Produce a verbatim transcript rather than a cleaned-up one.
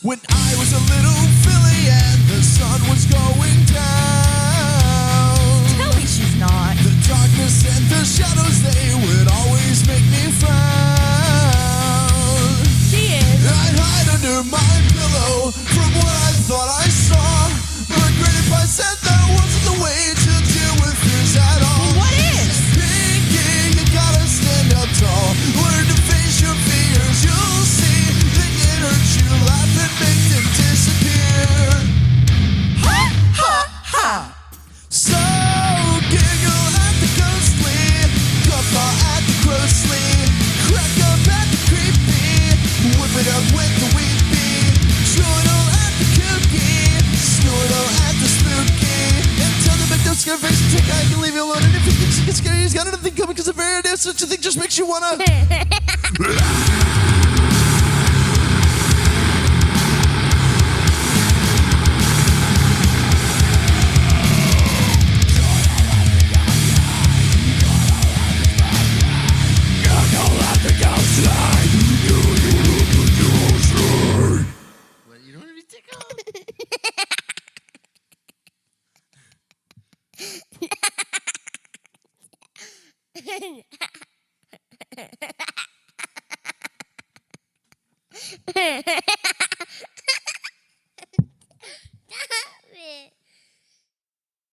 when I was a little filly and the sun was going down. Tell me she's not. The darkness and the shadows, they would always make me frown. She is. I'd hide under my pillow from what I thought I saw. But great if I said that wasn't the way to deal with fears at all. What is? Pinky, you gotta stand up tall. Learn to face your fears, you'll see. They can hurt you, laugh and make them disappear. Ha ha ha. So giggle at the ghostly, guffaw at the grossly, crack up at the creepy, whip it up with the weepy, chortle at the kooky, snortle at the spooky, and tell them don't scare face and take I can leave you alone. And if he thinks he gets scary, he's got anything coming because the very idea of such a thing just makes you wanna. What, you don't want to be tickled? Ha ha ha.